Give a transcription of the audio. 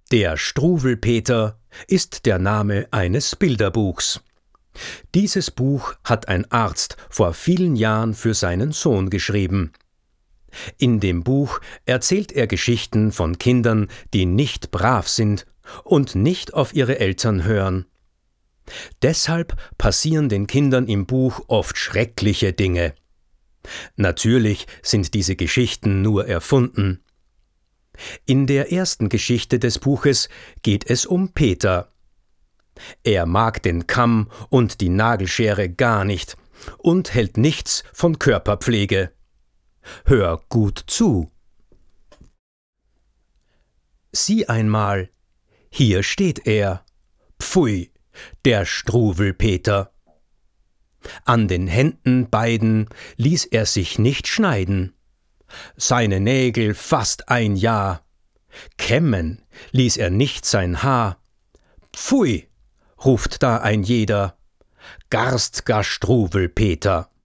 Der Struwwelpeter ist der Name eines Bilderbuchs. Dieses Buch hat ein Arzt vor vielen Jahren für seinen Sohn geschrieben. In dem Buch erzählt er Geschichten von Kindern, die nicht brav sind und nicht auf ihre Eltern hören. Deshalb passieren den Kindern im Buch oft schreckliche Dinge. Natürlich sind diese Geschichten nur erfunden. In der ersten Geschichte des Buches geht es um Peter. Er mag den Kamm und die Nagelschere gar nicht und hält nichts von Körperpflege. Hör gut zu. Sieh einmal, hier steht er. Pfui, der Struwwelpeter. An den Händen beiden ließ er sich nicht schneiden. Seine Nägel fast ein Jahr. Kämmen ließ er nicht sein Haar. Pfui, ruft da ein jeder. Garstger Struwwelpeter.